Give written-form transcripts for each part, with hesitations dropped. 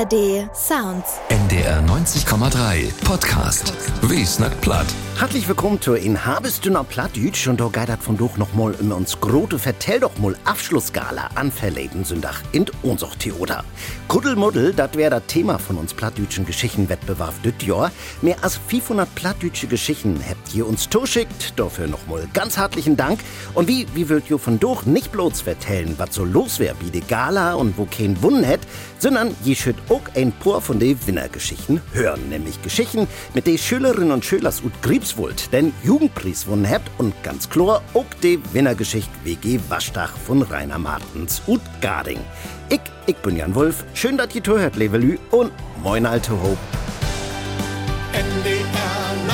ARD Sounds. NDR 90,3 Podcast. Wie snackt platt? Herzlich willkommen zu in Habestünner Plattdütsch und da geht von doch noch mal um uns grote Vertell doch mal Abschlussgala an verleden Sonntag in unser Theater. Kuddelmuddel, das wäre das Thema von uns plattdütschen Geschichtenwettbewerb dit Jahr. Mehr als 500 plattdütsche Geschichten habt ihr uns zuschickt. Dafür noch mal ganz herzlichen Dank. Und wie wollt ihr von doch nicht bloß vertellen, was so los wär wie die Gala und wo kein Wunnen hätt, sondern ihr schütt auch ein paar von den Winnergeschichten hören, nämlich Geschichten, mit den Schülerinnen und Schülers ut Griebswult, den Jugendpreis gewonnen habt und ganz klar auch die Winnergeschichte WG Waschtag von Rainer Martens ut Garding. Ich bin Jan Wolf, schön, dass ihr zuhört, Levelü, und moin alte Hope. NDR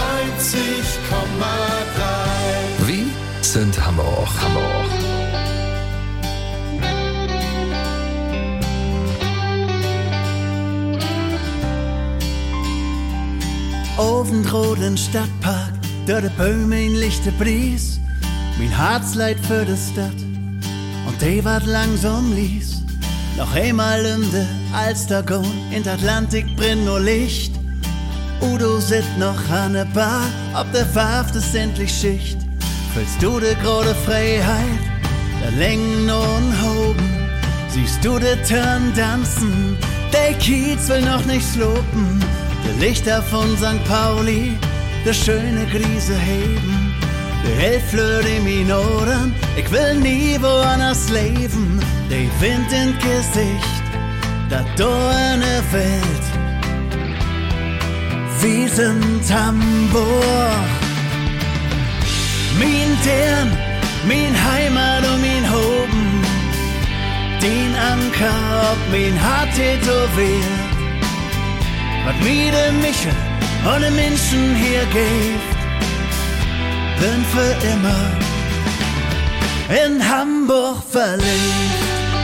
90,3. Wie sind Hamburg? Ofenroden Stadtpark, dort de Bäume in lichte Bries. Mein Herz leid für de Stadt und die wat langsam lies. Noch einmal in de Alstergon, in der Atlantik brennt nur Licht. Udo sitzt noch an der Bar, ob der Pfaff ist endlich Schicht. Fühlst du de grade Freiheit, der Längen und Hoben? Siehst du de Turn tanzen, der Kiez will noch nicht slopen. De Lichter von St. Pauli, de schöne Griese heben. De Hellflöte in min Ohren, ich will nie woanders leben. De Wind in Gesicht, da dorne Welt. Wir sind Hamburg. Min Tern, min Heimat und min Hoben. Den Anker ob min Hart tätowiert. Was mir de Michel und de Menschen hier gibt, bin für immer in Hamburg verliebt.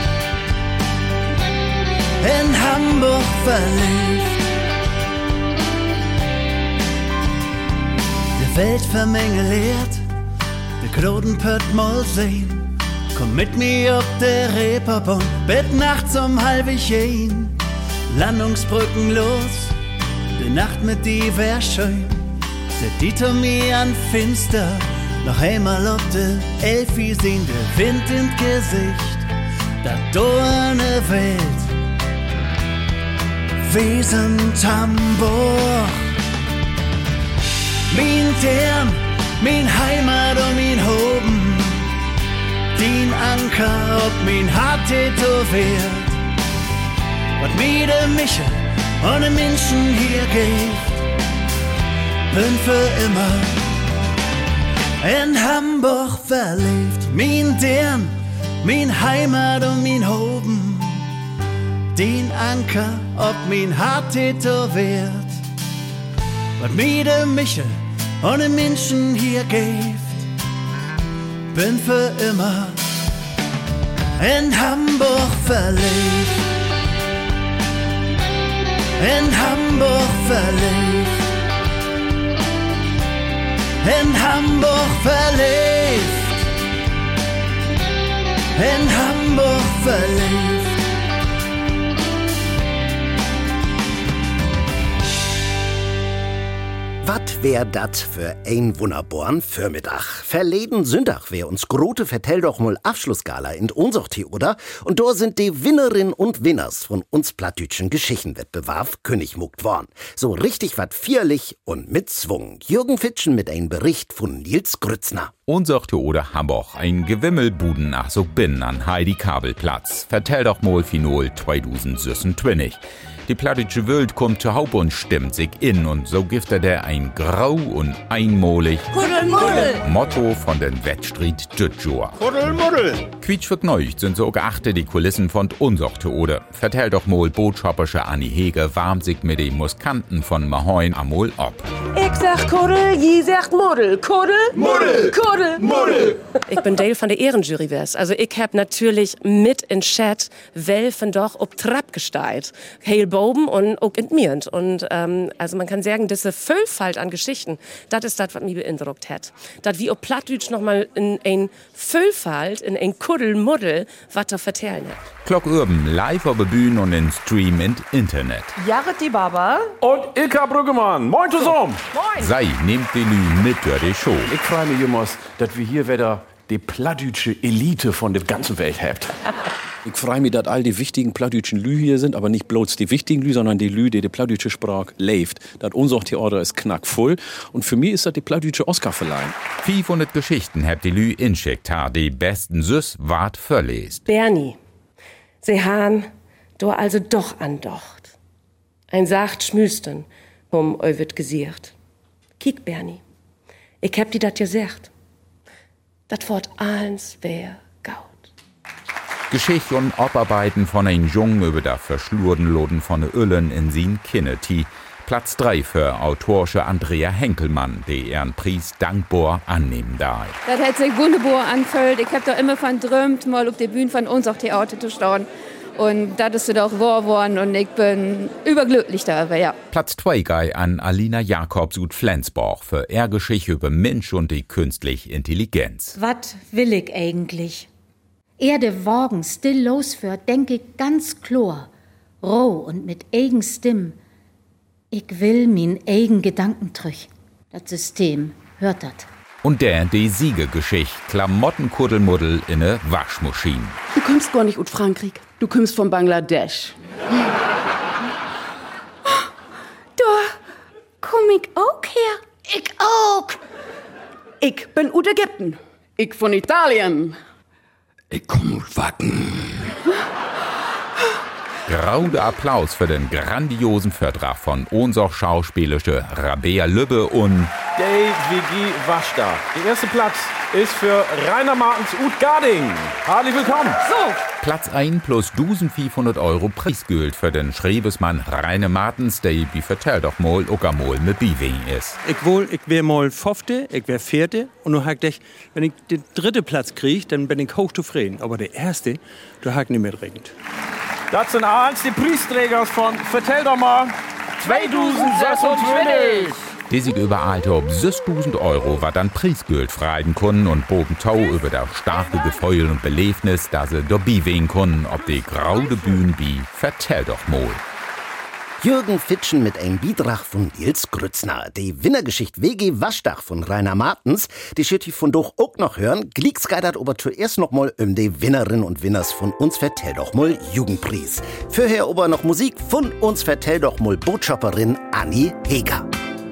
In Hamburg verliebt. Die Welt vermengeliert, de Knoten pött mal sehen. Komm mit mir auf der Reeperbahn, bet nachts um 1:30. Landungsbrücken los, die Nacht mit die wär schön. Set die mir an finster, noch einmal ob de Elfi sehen, der Wind ins Gesicht, da dorne Welt. Wir sind Hamburg. Min Tern, min Heimat und min Hoben. Den Anker ob min Hart tätowiert. Was mir de Michel und de Menschen hier gibt, bin für immer in Hamburg verliebt. Min Tern, min Heimat und min Hoben. Den Anker ob min Hart tätowiert. Was mir de Michel und de Menschen hier gibt, bin für immer in Hamburg verliebt. In Hamburg verliebt. In Hamburg verliebt. In Hamburg verliebt. Was wär dat für ein wunderbaren Vormittag? Verleden Sonntag wär uns grote Vertell doch mal Abschlussgala in unser Theater und da sind die Winnerinnen und Winners von uns plattdütschen Geschichtenwettbewerb Königmuckt worden. So richtig wat vierlich und mit Zwung. Jürgen Fitschen mit einem Bericht von Nils Grützner. Unser Theater Hamburg, ein Gewimmelbuden nach so bin an Heidi Kabelplatz. Vertell doch mal Finol 2026. Die plattdütsche Welt kommt zu Haupt und stimmt sich in und so gibt der ein grau und einmalig Kuddelmuddel. Motto von den Wettstreet Dütjor. Kuddelmuddel. Quietschvergneucht sind so geachte die Kulissen von unser Theater. Vertell doch mal Botschappersche Anni Heger warmt sich mit den Muskanten von Mahoin amol ab. Ich sag Kuddel, je sagt Muddel. Kuddel, Muddel. Kuddel, Muddel. Ich bin Dale von der Ehrenjury wär's. Also ich hab natürlich mit in Chat Welfen doch ob Trapp gesteit. Heil Boben und auch entmirrend. Und also man kann sagen, diese Vielfalt an Geschichten, das ist das, was mich beeindruckt hat. Dass wir auf Plattdeutsch nochmal in ein Vielfalt, in ein Kuddelmuddel, was da vertellen hat. Klock Urban, live auf der Bühne und in Stream und Internet. Jared die Baba. Und Ilka Brüggemann. Moin zusammen. Moin. Sei, nehmt die Lü mit durch die Show. Ich freue mich, Jungs, dass wir hier wieder die plattdeutsche Elite von der ganzen Welt habt. Ich freue mich, dass all die wichtigen plattdeutschen Lü hier sind, aber nicht bloß die wichtigen Lü, sondern die Lü, die plattdeutsche Sprache lebt. Das unser Theater ist knackvoll und für mich ist das die plattdeutsche Oscarverleihung. 500 Geschichten habt die Lü inschickt, die besten Süß wart verlest. Bernie, sie han, du also doch andocht. Ein sacht Schmüsten, wird gesiert. Kiek, Bernie, ich hab dir dat gesagt. Dat Wort allens wär gaut. Geschichte und Abarbeiten von ein Jungen über der verschlurden Loden von de Öllen in sin Kinneti. Platz 3 für autorsche Andrea Henkelmann, die ihren Preis dankbar annehmen darf. Das hat sich wunderbar angefühlt. Ich hab da immer von träumt, mal auf der Bühne von uns auch Theater zu stehen. Und das ist doch wahr geworden und ich bin überglücklich darüber, ja. Platz 2 gehe an Alina Jakobs ut Flensborg für ihre Geschichte über Mensch und die künstliche Intelligenz. Was will ich eigentlich? Erde Wagen still losführt, denk ich ganz klar, roh und mit eigen Stimm. Ich will min eigen Gedanken trüch. Das System hört dat. Und die Siegegeschichte, Klamottenkuddelmuddel in ne Waschmaschine. Du kommst gar nicht aus Frankreich. Du kommst von Bangladesch. Da komm ich auch her. Ich auch. Ich bin aus Ägypten. Ich von Italien. Ich komm aus Wacken. Grauder Applaus für den grandiosen Vertrag von unser schauspielische Rabea Lübbe und Dave WG Waschda. Der erste Platz ist für Rainer Martens Ut Garding. Herzlich willkommen. So. Platz 1 plus 1500 € Preisgeld für den Schriebesmann Rainer Martens, der wie vertellt doch mal Ogamol mit Biwing ist. Ich wär mal 5., ich wär 4. und nur hakt ich, wenn ich den 3. Platz krieg, dann bin ich hochzufrieden. Aber der 1., da hakt nicht mehr dringend. Das sind eins die Preisträger von Vertell doch mal 2026. Die sich überall ob 6.000 €, was dann Preisgeld freien können und bogen Tau über das starke Gefühl und Belebnis, dass sie dabei wehen können, ob die graude Bühne wie Vertell doch mal. Jürgen Fitschen mit einem Beitrag von Nils Grützner. Die Winnergeschichte WG Waschdach von Rainer Martens, die schütt von doch auch noch hören. Glicks geidert aber zuerst noch mal die Winnerinnen und Winners von uns Vertell doch mal Jugendpreis. Vorher aber noch Musik von uns Vertell doch mal Botschafterin Anni Heger.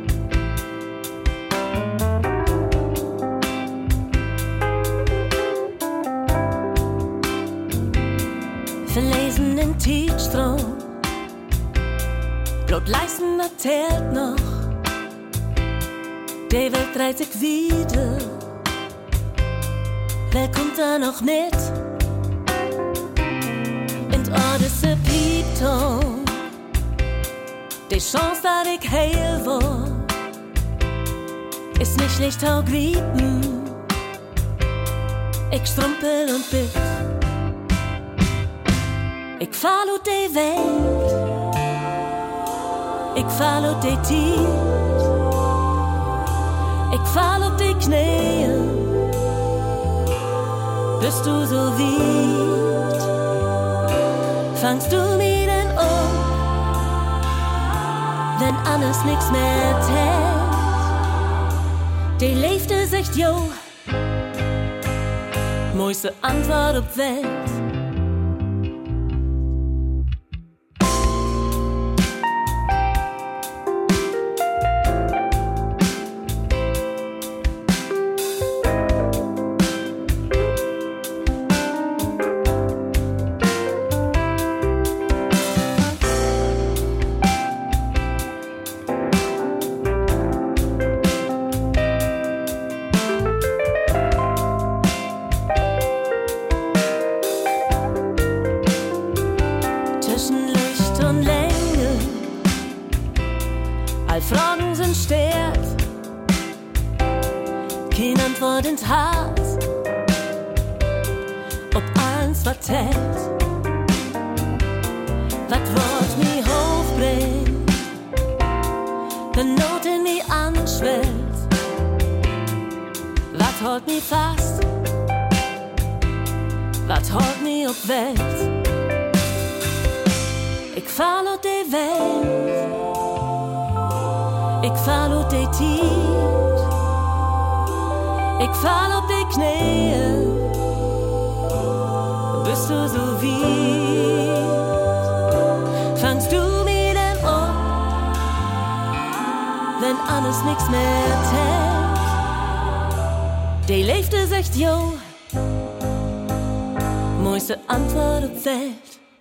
Verlesen in Tietstrom. Blut leisten erzählt noch, die Welt dreht sich wieder. Wer kommt da noch nicht? In Odyssey Piepton, die Chance, dass ich heil war, ist nicht schlecht auch grieben. Ich strumpel und bitt, ich follow die Welt. Ich fall auf die Tiet, ich fall auf die Knie. Bist du so weit, fangst du mir denn an, wenn alles nix mehr tät. Die Leifte sagt jo, mooiste Antwort op Welt. Fragen sind stert, kein Antwort ins Herz, ob eins vertellt, was wird mir hoch. Not in mich anschwillt. Was holt mich fast? Was holt mich auf Welt? Ich fall auf die Welt. Ich fall auf die Tiet. Ich fall auf die Knie. Bist du so weit? Fangst du mir denn an, wenn alles nix mehr zählt? Die Leifte sagt jo, mooiste Antwort op Welt.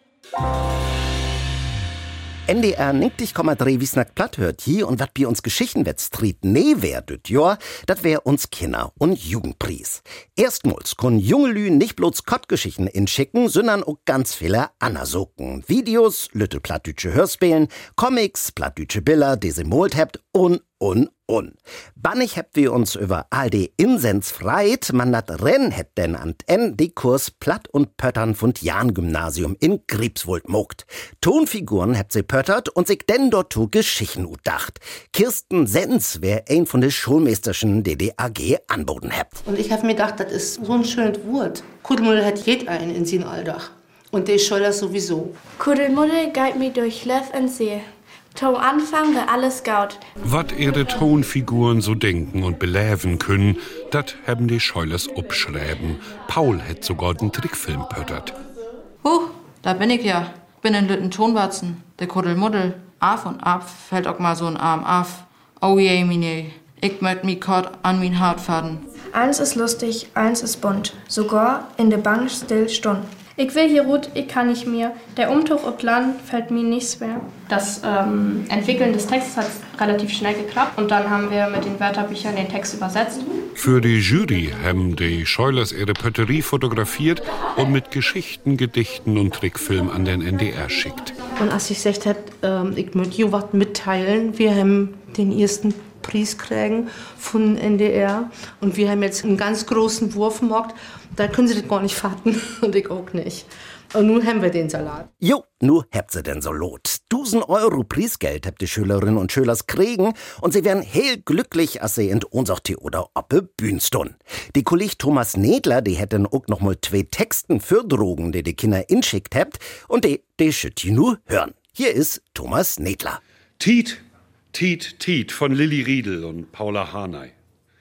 NDR 90,3 wie snack platt hört hier und wat bi uns Geschichten wettstriet nee wär düt Jahr, dat wär uns Kinder- und Jugendpries. Erstmals können junge Lü nicht bloß Kottgeschichten inschicken, sondern auch ganz viele Anna-Socken. Videos, lütte plattdütsche Hörspielen, Comics, plattdütsche Bilder, die sie molt habt und. Bannig habt wir uns über all die Insens freit, man dat Renn hätt denn an die Kurs Platt und Pöttern von Jan-Gymnasium in Griebswold mogt. Tonfiguren habt sie pöttert und sich denn dort zu Geschichten utdacht. Kirsten Sens wär ein von de Schulmeisterschen, die die AG anboten habt. Und ich hab mir gedacht, das ist so ein schönes Wort. Kuddelmuddel hat jed einen in sin Alldach. Und die soll das sowieso. Kuddelmuddel geht mir durch Löff und See. Zum Anfang war alles gaut. Wat ihre Tonfiguren so denken und beläven können, dat haben die Scheulers obschreiben. Paul hätt sogar den Trickfilm pöttert. Da bin ich ja. Bin in Lütten Tonwatzen, der Kuddelmuddel. Af und ab fällt auch mal so ein Arm af. Oh je, mine, ich möcht mi kort an min Hart faden. Eins ist lustig, eins ist bunt. Sogar in der Bank still stund. Ich will hier ruht, ich kann nicht mehr. Der Umtuch ob Land fällt mir nicht schwer. Das Entwickeln des Textes hat relativ schnell geklappt und dann haben wir mit den Wörterbüchern den Text übersetzt. Für die Jury haben die Scheulers ihre Pötterie fotografiert und mit Geschichten, Gedichten und Trickfilm an den NDR schickt. Und als ich gesagt hab, ich möchte hier was mitteilen, wir haben den ersten Preis kriegen von NDR und wir haben jetzt einen ganz großen Wurf gemacht. Da können sie das gar nicht fatten und ich auch nicht. Und nun haben wir den Salat. Jo, nu habt sie denn so lot. 1.000 Euro Preisgeld habt die Schülerinnen und Schülers kriegen und sie wären heel glücklich, als sie in unser Theater oppe Bühn stund. Die Kolleg Thomas Nedler, die hätten auch noch mal 2 Texten für Drogen, die Kinder inschickt habt und die schütt die nur hören. Hier ist Thomas Nedler. Tiet, Tiet, Tiet von Lilly Riedel und Paula Haney.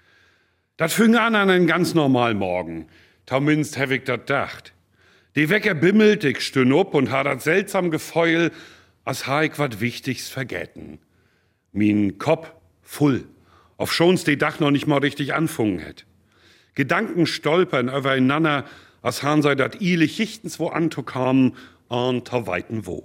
Dat fing an einen ganz normalen Morgen. Zumindest hab ich dat dacht. Die Wecker bimmelt, ich stön up und ha dat seltsam Gefeul, als ha ich wat Wichtigs vergessen. Min Kopf voll, auf schon's die Dach noch nicht mal richtig anfungen hätt. Gedanken stolpern übereinander, als han sei dat ilich jichtens wo anzukamen, an ta weiten wo.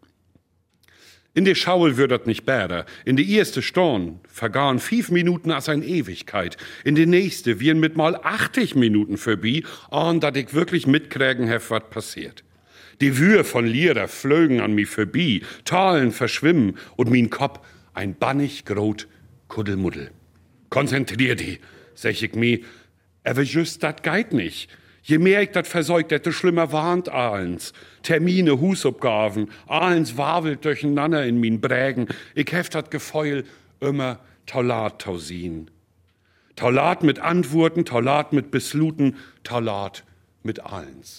In der Schaul wird dat nicht bäder. In die erste Stunde vergahen 5 Minuten als ein Ewigkeit. In die nächste wiren mit mal 80 Minuten vorbei, an dat ich wirklich mitkriegen hef, wat passiert. Die Wühe von Lieder flögen an mi vorbei, Talen verschwimmen und min Kopf ein bannig grot Kuddelmuddel. Konzentrier die, sag ich mi, aber just dat geit nicht. Je mehr ich dat versäugt hätte, schlimmer warnt ahlens. Termine, Husabgaben, ahlens wawelt durcheinander in min Brägen. Ich heft dat Gefeul immer Taulat tausin. Taulat mit Antworten, Taulat mit Besluten, Taulat mit ahlens.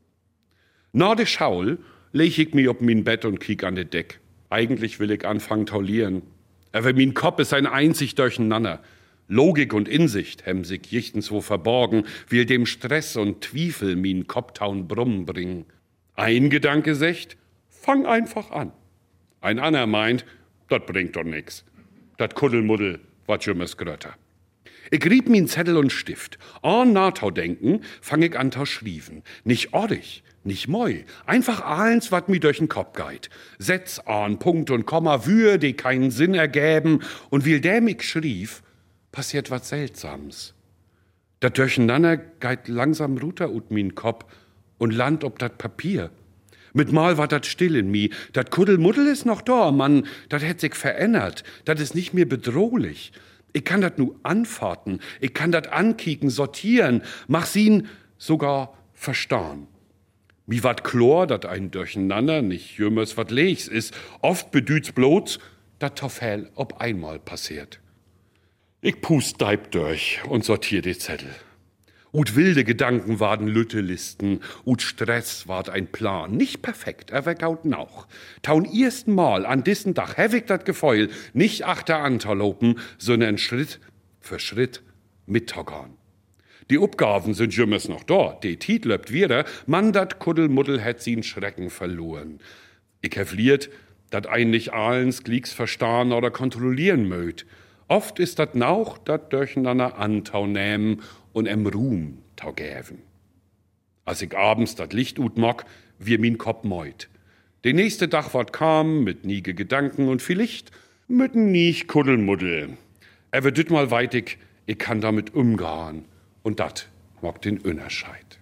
Na de Schaul leg ich mi op min Bett und kiek an de Deck. Eigentlich will ich anfangen taulieren. Aber min Kopf ist ein einzig durcheinander. Logik und Insicht hem sich jichtens wo verborgen, will dem Stress und Twiefel min Kopftaun Brummen bringen. Ein Gedanke secht, fang einfach an. Ein anderer meint, dat bringt doch nix. Dat Kuddelmuddel wat jümmes Grötter. Ich rieb min Zettel und Stift. An Natau denken, fang ich an tau schrieven. Nicht ordig, nicht moi, einfach ahlens, wat mi durch den Kopf geit. Setz an Punkt und Komma, Wühe, die keinen Sinn ergäben, und will dem ich schrief, passiert was Seltsames. Dat Durcheinander geit langsam runter ut min Kopf und land ob dat Papier. Mit mal war dat still in mi. Dat Kuddelmuddel ist noch da, Mann, dat hätt sich verändert. Dat ist nicht mehr bedrohlich. Ich kann dat nu anfahrten, ich kann dat ankicken, sortieren, mach sin sogar verstahn. Mi wat Chlor, dat ein Durcheinander, nicht jümmers wat Leichs ist, oft bedüht's bloß, dat Toffel ob einmal passiert. Ich pust deib durch und sortier die Zettel. Ut wilde Gedanken waren Lüttelisten, ut Stress ward ein Plan. Nicht perfekt, aber gaut noch. Taun ersten Mal an diesen Dach hab ich dat Gefeul nicht achter anterlopen, sondern Schritt für Schritt mittockern. Die Uppgaven sind jümmers noch dort, die Tiet löbt wieder, man dat Kuddelmuddel hätt sie'n Schrecken verloren. Ich hevliert, dat ein nicht allens Glicks verstaan oder kontrollieren mögt. Oft ist dat nauch, dat durcheinander antau nähmen und em Ruhm tau gäven. Als ich abends dat Licht ut mock, wie min Kopf meut. De nächste Dach ward kam, mit niege Gedanken und vielleicht mit nicht Kuddelmuddel. Wird düt mal weitig, ich kann damit umgehen. Und dat mock den Unterscheid.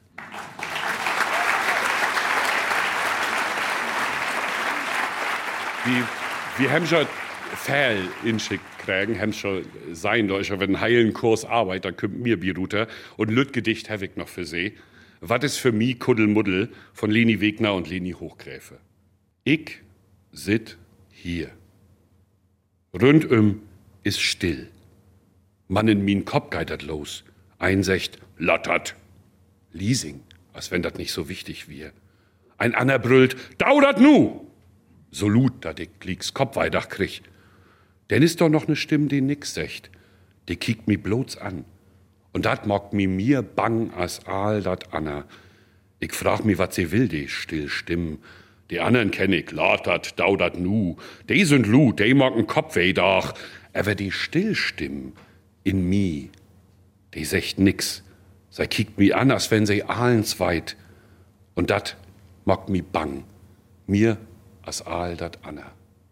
Wie haben schon Fäll inschickt kriegen, haben schon sein Deutscher, wenn ein heilen Kurs Arbeit, dann kommt mir Biruter und Lütgedicht habe ich noch für sie. Was ist für mich Kuddelmuddel von Leni Wegner und Leni Hochgräfe? Ich sit hier. Rundum ist still. Man in min Kopf geitert los. Einsecht, lattert. Leasing, als wenn das nicht so wichtig wär. Ein ander brüllt, daudert nu! So lut, dat ich Glicks Kopf weidach krieg. Denn ist doch noch ne Stimme, die nix secht. Die kiekt mi bloß an. Und dat mockt mi mir bang as all dat Anna. Ich frag mi, wat sie will, die still Stimmen. Die anderen kenn ich, lattert, daudert nu. Die sind lut, die mocken Kopf weidach. Aber die Stillstimmen in mi, die secht nix. Sie kiekt mi an, als wenn sie ahlens weit. Und dat mockt mi bang. Mir as all dat Anna.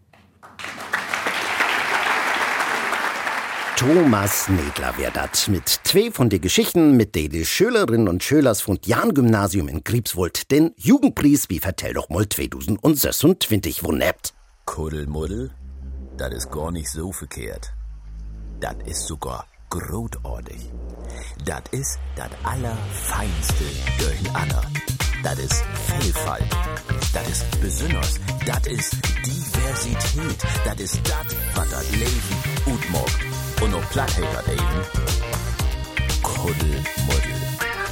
Thomas Nedler wär dat mit 2 von den Geschichten, mit denen die Schülerinnen und Schülers von Jan-Gymnasium in Griebswold den Jugendpreis wie Vertell doch mal 2026 wunnebt. Kuddelmuddel, das ist gar nicht so verkehrt. Das ist sogar großartig. Das ist das Allerfeinste durcheinander. Das ist Vielfalt. Das ist besonders. Das ist Diversität. Das ist das, was das Leben gut mag. Und noch platt hat das eben. Kuddelmuddel.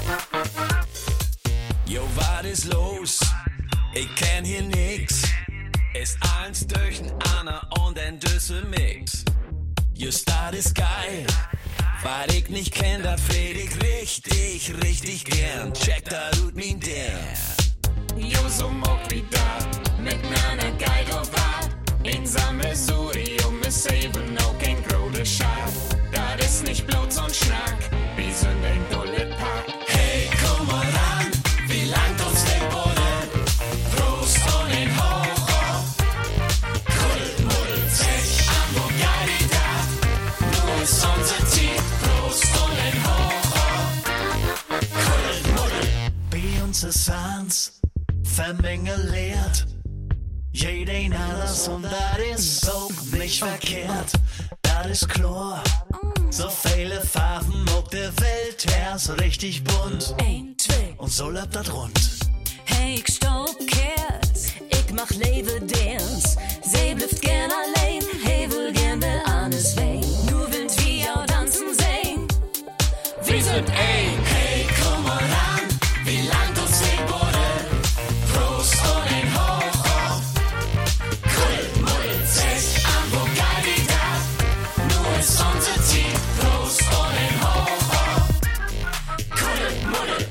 Jo, was ist los? Ich kenn hier nix. Ist eins durcheinander und ein Düssel Mix. Just das ist geil. Weil ich nicht kenn, das fred ich richtig, richtig gern. Check da tut min der. Jo, so mock wie da, miteinander geil drauf war. In Sammelsurium ist eben auch kein grode Schaf. Das ist nicht bloß und Schnack, wir sind ein dulle Pack. Hey, komm mal ran, wie langt uns der Buddel? Prost und in Hoch, Kuddelmuddel, zech an, wo geil die da. Nur ist unser Ziel, Prost und in Hoch, Kuddelmuddel. Bei uns ist eins vermengeliert. Jeden anders und das ist auch nicht verkehrt. Das ist klar. So viele Farben auf der Welt, er ist richtig bunt. 1, 2. Und so läuft das rund. Hey, ich stopp kehrt, ich mach Leve Dance. Sie bleibt gern allein, hey, will gern will alles wein. Nur will wir auch tanzen sehen. Wir sind ein. Hey, komm mal ran, wie langt uns der Buddel? Prost und in Hoch, Kuddelmuddel, zech an, wo geil die da. Nur ist unser Ziel, Prost und in Hoch, Kuddelmuddel.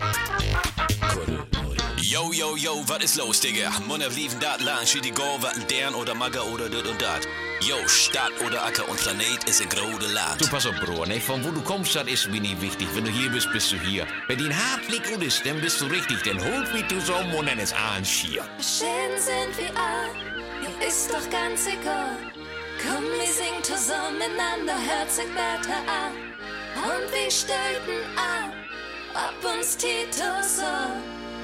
Yo, yo, yo, was ist los, Digga? Munner liefen dat lang, schied die Go, wat ein Dern oder Magger oder dit und dat. Yo, Stadt oder Acker und Planet ist ein grode Land. Du, pass auf, Bruder, ne? Von wo du kommst, das ist mir nicht wichtig. Wenn du hier bist, bist du hier. Wenn dein Hartblick gut ist, dann bist du richtig. Dann holt mich du so und dann ist alles schier. Schön sind wir all, jo, ist doch ganz egal. Komm, wir singen zusammen miteinander, hört sich besser an. Und wir stellen an, ob uns Tito so.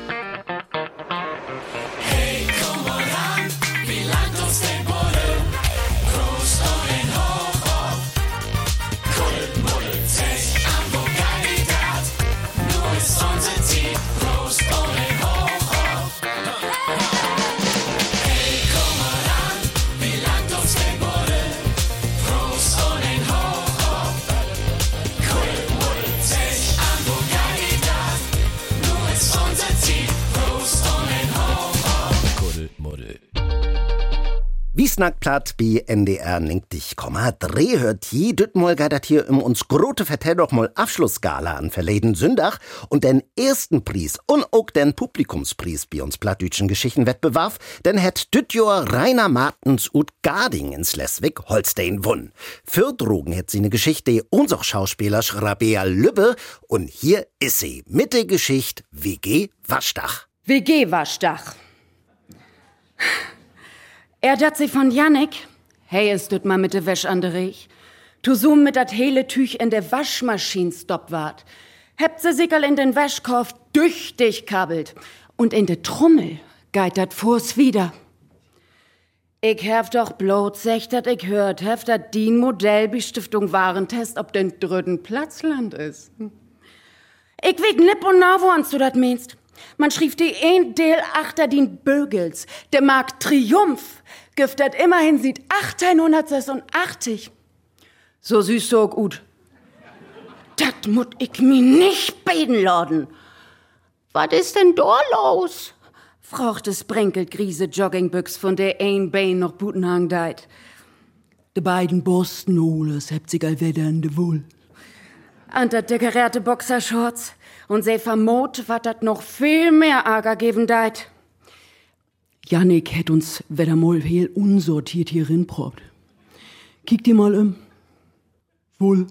Hey, komm mal ran, wie langt uns der Buddel? Prost und in Hoch, Kuddelmuddel, zech an, wo geil die dat. Nur ist unser Ziel, Prost und in Hoch. Hey, komm mal ran, wie langt uns der Buddel? Wiesnackplatt bei NDR 90,3 hört je dütmal geidat hier uns grote Vertell doch mal Abschlussgala an verleden Sündach und den ersten Preis und auch den Publikumspreis bei uns plattdütschen Geschichtenwettbewerb, denn hätt dütjor Rainer Martens ut Garding ins Schleswig-Holstein wunn. Für Drogen hätt sie ne Geschichte unser Schauspieler Rabea Lübbe und hier ist sie mit der Geschichte WG Waschdach. WG Waschdach. Dat sie von Jannik. Hey, ist düt mal mit de Wäsch an de Riech. Tu zoom mit dat hele Tüch in de Waschmaschine stoppt wart. Hebt se sickerl in den Wäschkorf düchtig kabelt. Und in de Trommel geit dat vors wieder. Ich hef doch blot sech, dat ich hört, hef dat dien Modellbestiftung Warentest ob den dritten Platzland is. Ich weg nipp und na, woans du dat meinst. Man schrieb die ein Deel achter den Bögels. Der Markt Triumph giftet immerhin sieht 1886. So süß, so gut. Dat mut ich mi nicht beten laden. Was ist denn da los? Fragt es Brenkelt Griese Joggingbüchs von der ein Bein noch Butenhang deit. De beiden Borstenholers hebt sich all wieder in de Wohl. An der dekorierte Boxershorts. Und sie vermut, wat dat noch viel mehr Ärger geben deit. Jannik hätt uns wieder mal heel unsortiert hier rinprobt. Kick dir mal Wohl.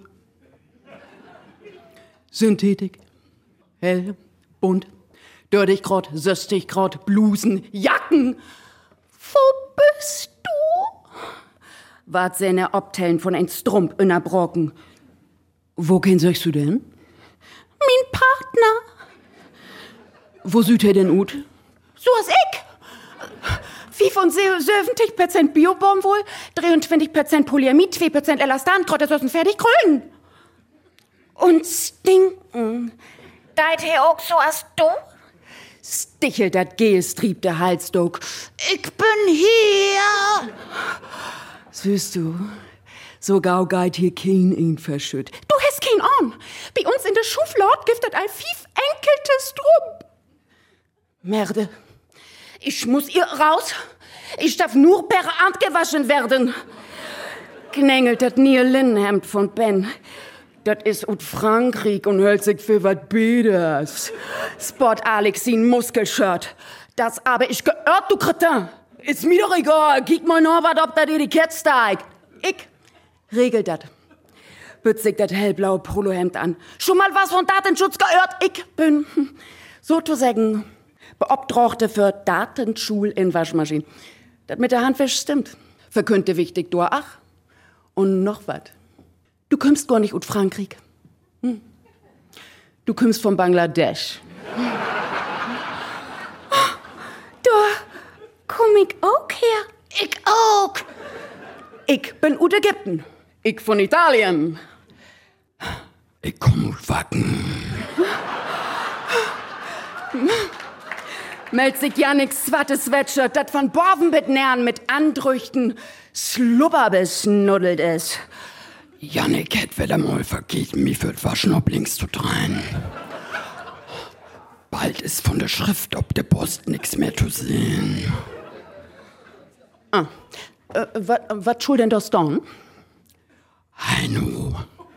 Synthetik. Hell, bunt. Dördig grad, söstig grad, Blusen, Jacken. Wo bist du? Wart seine Obtellen von ein Strump in der Brocken. Wohin sagst du denn? Mein Partner. Wo süd er denn ut? So as ich. 75% Biobaumwohl, 23% Polyamid, 2% Elastan, Trottesossen fertig grün. Und stinken. Deit he auch so as du? Stichelt dat Gehestrieb der Halsdog. Ich bin hier. Süß du. So gau geit hier kein ihn verschütt. Du hast kein Arm. Bei uns in der Schuflaut giftet all 5 enkeltes drum. Merde. Ich muss ihr raus. Ich darf nur per Hand gewaschen werden. Knängelt dat nie Linnenhemd von Ben. Dat is ut Frankreich und hält sich für wat Beders. Sport Alexin Muskelshirt. Das aber ich geirrt, du Kretin. Ist mir doch egal. Kiek mal noch wat, ob dat Etikett steigt. Ich regelt dat. Bützig dat hellblaue Polohemd an. Schon mal was von Datenschutz geirrt? Ich bin, so zu sagen, Beobdrochte für Datenschul in Waschmaschinen. Dat mit der Handwäsche stimmt. Verkündte wichtig, du ach. Und noch wat. Du kommst gar nicht aus Frankreich. Du kommst von Bangladesch. Da komm ich auch her. Ich auch. Ich bin aus Ägypten. Ich von Italien. Ich komm aus Wacken. Meldt sich ja nix zwattes Sweatshirt, dat von Borvenbitnern mit Andrüchten slubberbesnuddelt is. Jannik hätt wieder mal vergeben, mich für Waschnopplings zu dreien. Bald ist von der Schrift ob der Post nix mehr zu sehen. Was schuld denn das dann? Heino.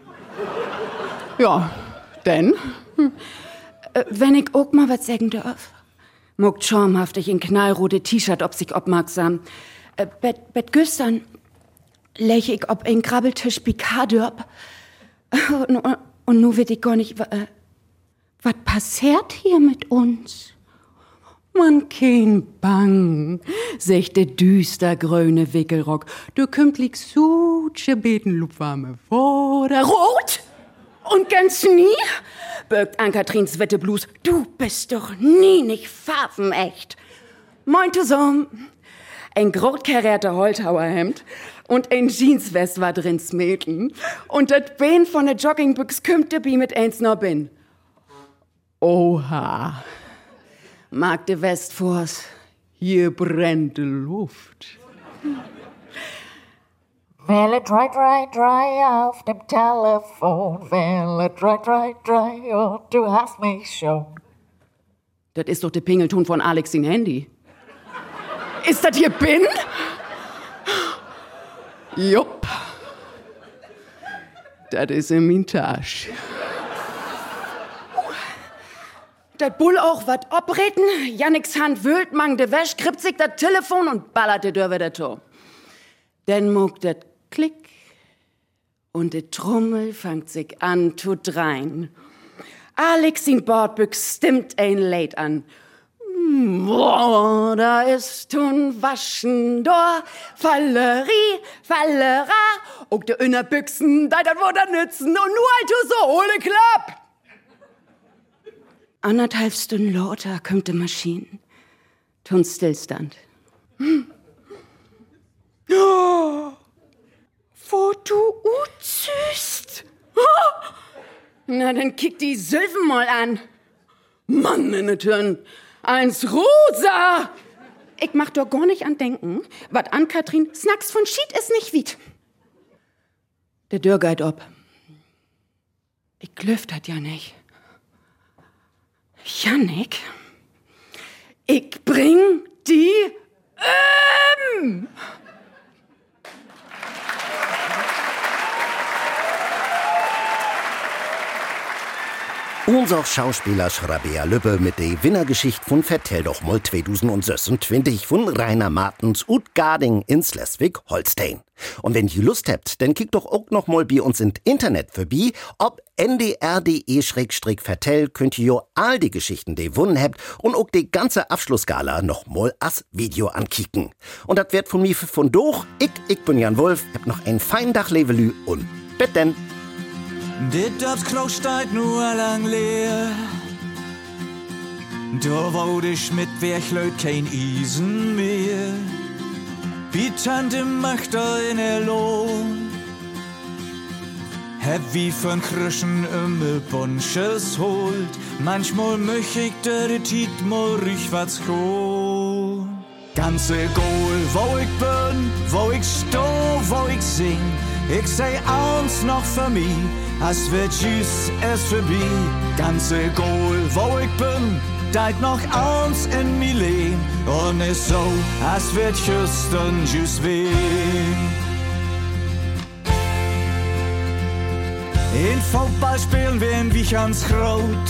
Ja, denn? Wenn ich auch mal was sagen darf. Muckt schamhaftig in knallrote T-Shirt ob sich obmerksam. Bet güstern läch ich ob ein Krabbeltisch Pikadörb. Und nu wird ich gar nicht, was passiert hier mit uns? Man kein Bang, secht der düster grüne Wickelrock. Du kümmt lik suche betenlupwarme Woder. Rot! Und ganz nie? Birgt Ann-Katrins Wetteblus. Du bist doch nie nicht farbenecht. Meinte so, ein grotkarierter Holthauerhemd und ein Jeanswest war drin Mädchen. Und dat Bein von der Joggingbüchs kümmte bi mit eins noch bin. Oha. Mag de Westfors, hier brennt de Luft. Welle dry auf dem Telefon. Welle dry, oh, du hast mich schon. Das ist doch der Pingelton von Alex in Handy. Ist das hier Bin? Jupp. Das ist in min Tasche. Dat Bull auch wat opreden, Janniks Hand wühlt, mang de Wäsch, krippt sich dat Telefon und ballert de Dörr wieder to. Denn muck dat Klick und de Trommel fangt sich an zu drein. Alex in Bordbüchs stimmt ein Lied an. Boah, da ist tun Waschen, da Fallerie, Fallera, und de Innerbüchsen, da dat wurde nützen und nur halt so ohne Klapp. 1,5 Stunden lauter kommt die Maschine. Tun Stillstand. Oh, wo du utzüst. Oh. Na, dann kick die Sylven mal an. Mann, in den Türen. Eins rosa. Ich mach doch gar nicht an denken, wat an Katrin Snacks von Schied ist nicht wiet. Der Dörr geht ob. Ich glöft hat ja nicht. Jannik, ich bring die Unser Schauspieler Rabea Lübbe mit der Winnergeschichte von Vertell doch mal 2026 von Rainer Martens und Garding in Schleswig-Holstein. Und wenn ihr Lust habt, dann kickt doch auch noch mal bei uns im Internet vorbei. Ob ndr.de/vertell könnt ihr all die Geschichten, die ihr gewonnen habt und auch die ganze Abschlussgala noch mal als Video ankicken. Und das wird von mir von durch. Ich bin Jan Wolf, hab noch einen feinen Tag Levelü und bis denn. Dit Dorfsklo steht nur lang leer. Da wurde ich mit Werchleut kein Isen mehr. Wie Tante macht in der Lohn. Hab wie von Krischen immer Bunches holt. Manchmal möcht ich der Tiet mal rüch was go. Ganz egal, wo ich bin, wo ich steh, wo ich sing. Ich sei eins noch für mich, es wird tschüss, es vorbei. Ganz egal, wo ich bin, deit noch eins in mi Leben. Und ist so, es wird tschüss und tschüss weh. In Fußball spielen wir in Wichernskraut.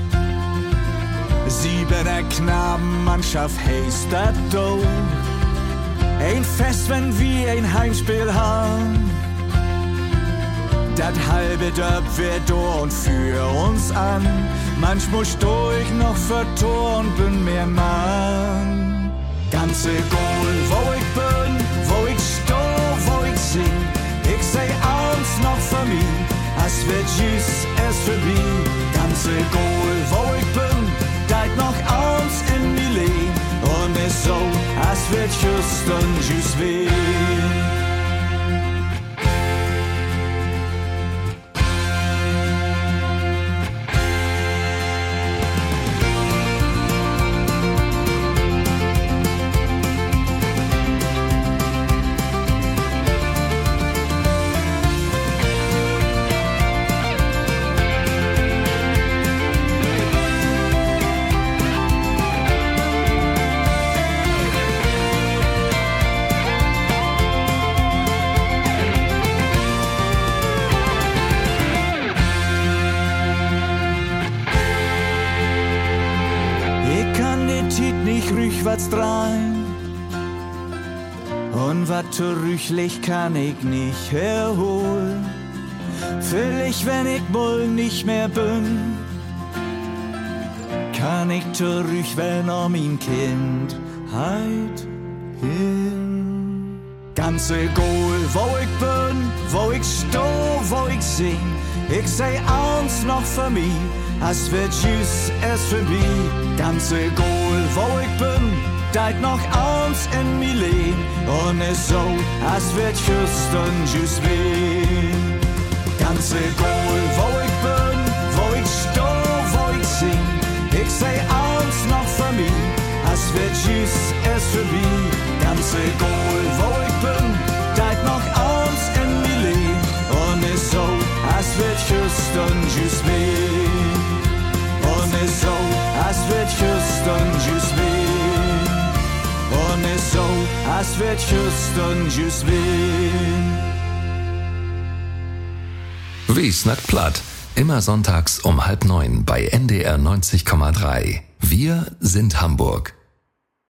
7er Knabenmannschaft heißt das do. Ein Fest, wenn wir ein Heimspiel haben. Das halbe Dörp wird da und für uns an. Manchmal steh ich noch für Tor und bin mehr Mann. Ganz egal, wo ich bin, wo ich steh, wo ich sing. Ich sei eins noch für mich, es wird tschüss, es vorbei. Ganz egal, wo ich bin, deit noch eins in mi Leben. Und ist so, es wird tschüss und tschüss weh. Drein. Und wat zurücklich kann ich nicht erholen. Vielleicht, wenn ich wohl nicht mehr bin, kann ich zurück, wenn mein Kindheit hin. Ganz egal, wo ich bin, wo ich steh, wo ich sing. Ich sei eins noch für mich, es wird tschüss, es vorbei. Ganz egal, wo ich bin, deit noch eins in mi Leben. Und ist so, es wird tschüss und tschüss weh. Ganz egal, wo ich bin, wo ich steh, wo ich sing. Ich sei eins noch für mich, es wird tschüss, es vorbei. Ganz egal, wo ich bin, deit noch eins in mi Leben. Und ist so, es wird tschüss und tschüss weh. Und ist so, es wird tschüss und tschüss weh. Und ist so, es wird tschüss und tschüss weh. Wie snackt platt? Immer sonntags um 8:30 bei NDR 90,3. Wir sind Hamburg.